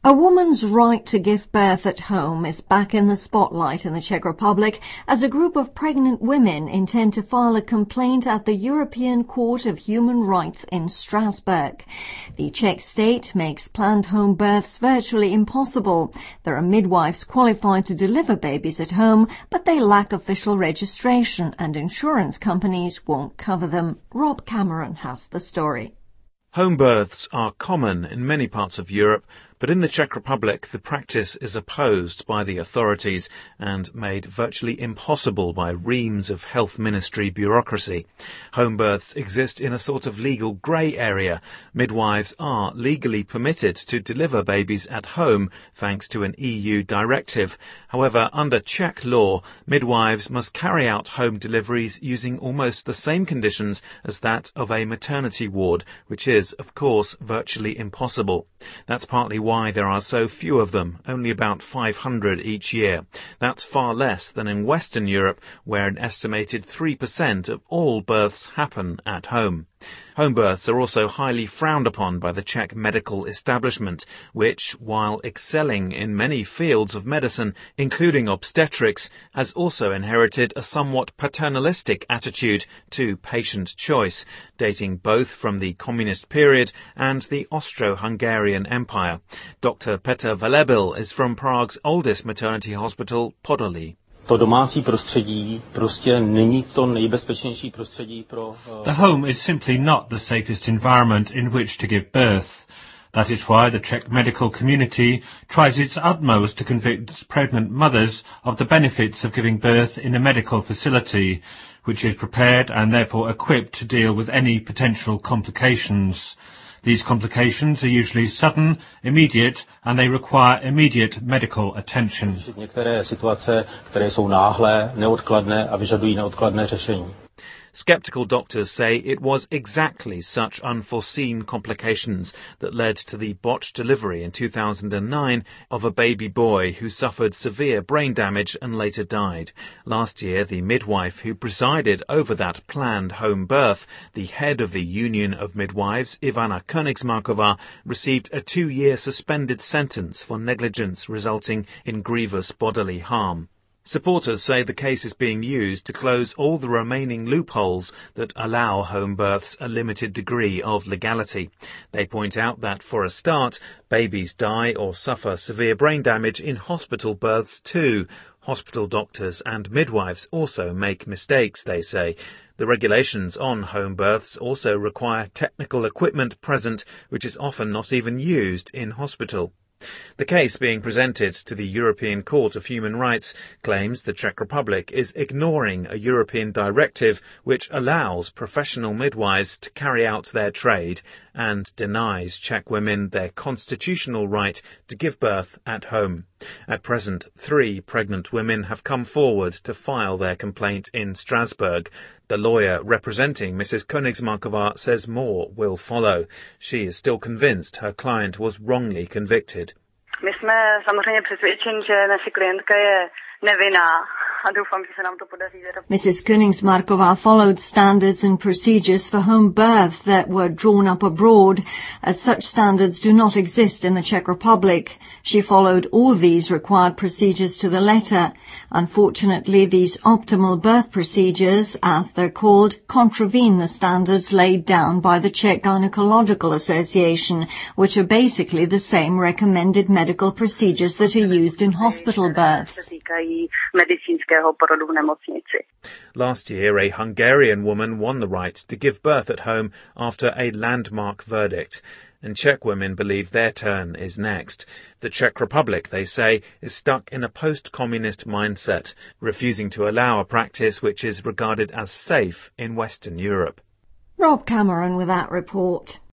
A woman's right to give birth at home is back in the spotlight in the Czech Republic as a group of pregnant women intend to file a complaint at the European Court of Human Rights in Strasbourg. The Czech state makes planned home births virtually impossible. There are midwives qualified to deliver babies at home, but they lack official registration and insurance companies won't cover them. Rob Cameron has the story. Home births are common in many parts of Europe, but in the Czech Republic the practice is opposed by the authorities and made virtually impossible by reams of health ministry bureaucracy. Home births exist in a sort of legal grey area. Midwives are legally permitted to deliver babies at home thanks to an EU directive. However, under Czech law, midwives must carry out home deliveries using almost the same conditions as that of a maternity ward, which is, of course, virtually impossible. That's partly why there are so few of them, only about 500 each year. That's far less than in Western Europe, where an estimated 3% of all births happen at home. Home births are also highly frowned upon by the Czech medical establishment, which, while excelling in many fields of medicine, including obstetrics, has also inherited a somewhat paternalistic attitude to patient choice, dating both from the communist period and the Austro-Hungarian Empire. Dr. Petr Velebil is from Prague's oldest maternity hospital, Podolí. To domácí prostředí prostě není to nejbezpečnější prostředí pro... The home is simply not the safest environment in which to give birth. That is why the Czech medical community tries its utmost to convince pregnant mothers of the benefits of giving birth in a medical facility, which is prepared and therefore equipped to deal with any potential complications. These complications are usually sudden, immediate, and they require immediate medical attention. Některé situace, které jsou náhlé, neodkladné a vyžadují neodkladné řešení. Skeptical doctors say it was exactly such unforeseen complications that led to the botched delivery in 2009 of a baby boy who suffered severe brain damage and later died. Last year, the midwife who presided over that planned home birth, the head of the Union of Midwives, Ivana Königsmarková, received a 2-year suspended sentence for negligence resulting in grievous bodily harm. Supporters say the case is being used to close all the remaining loopholes that allow home births a limited degree of legality. They point out that, for a start, babies die or suffer severe brain damage in hospital births too. Hospital doctors and midwives also make mistakes, they say. The regulations on home births also require technical equipment present, which is often not even used in hospital. The case being presented to the European Court of Human Rights claims the Czech Republic is ignoring a European directive which allows professional midwives to carry out their trade and denies Czech women their constitutional right to give birth at home. At present, 3 pregnant women have come forward to file their complaint in Strasbourg. The lawyer representing Mrs. Königsmarková says more will follow. She is still convinced her client was wrongly convicted. My jsme samozřejmě přesvědčeni, že naše klientka je nevinná. Mrs. Königsmarková followed standards and procedures for home birth that were drawn up abroad, as such standards do not exist in the Czech Republic. She followed all these required procedures to the letter. Unfortunately, these optimal birth procedures, as they're called, contravene the standards laid down by the Czech Gynecological Association, which are basically the same recommended medical procedures that are used in hospital births. Last year, a Hungarian woman won the right to give birth at home after a landmark verdict, and Czech women believe their turn is next. The Czech Republic, they say, is stuck in a post-communist mindset, refusing to allow a practice which is regarded as safe in Western Europe. Rob Cameron with that report.